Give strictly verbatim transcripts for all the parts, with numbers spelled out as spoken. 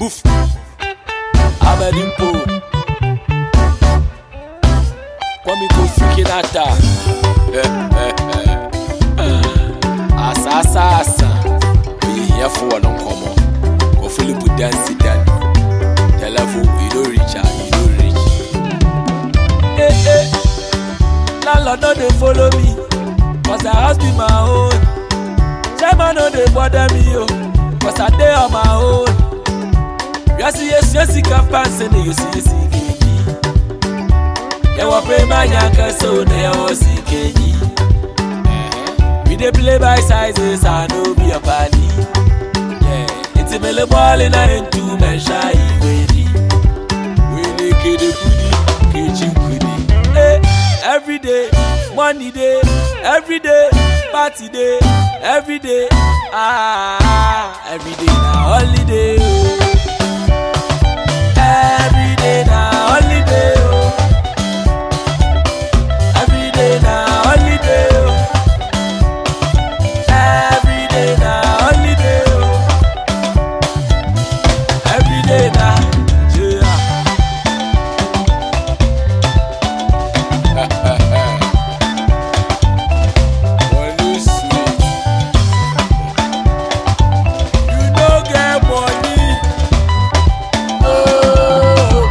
Boof. Abedimpo. Kwame Kofi Kinata. Asa asa asa. We here for one come on. Go Philip dance dan. Telephone you don't reach out, you don't reach. Eh eh. Landlord no dey follow me, cause the house be my own. Chairman no dey bother me yo, cause I dey on my own. You see yes yes campaign say you see yes keji. You want pay my yanka so they want see keji. We dey play by sizes, I know be a party. Yeah, it's a mele ball in a into men shy ready. We dey kid kudi, keji kudi. Eh, every day, money day, every day, party day, every day. Ah, every day na holiday. Every day na holiday. Every day na holiday. Every day na holiday. Every day na yeah. When you sweet, you no get money. Oh,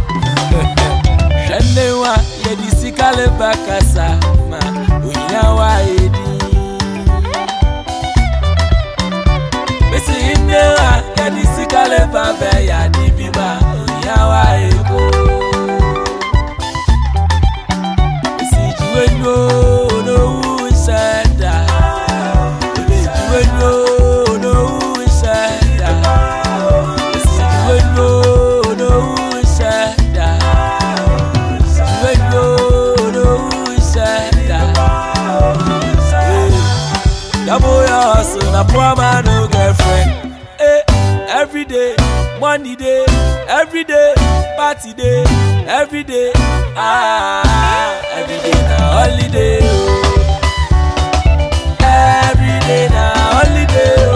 Shenewa yedi sikale bakasa ma unyawa edi. Bisi inewa yedi sikale babe ya dibiba unyawa ego. Bisi juwenyo no unsenda. Bisi juwenyo no unsenda. Bisi juwenyo no unsenda. Juwenyo no unsenda. Double your hustle, na poor man no girlfriend. Eh, every day, money day, every day, party day, every day. Ah, every day na holiday. Oh. Every day na holiday. Oh.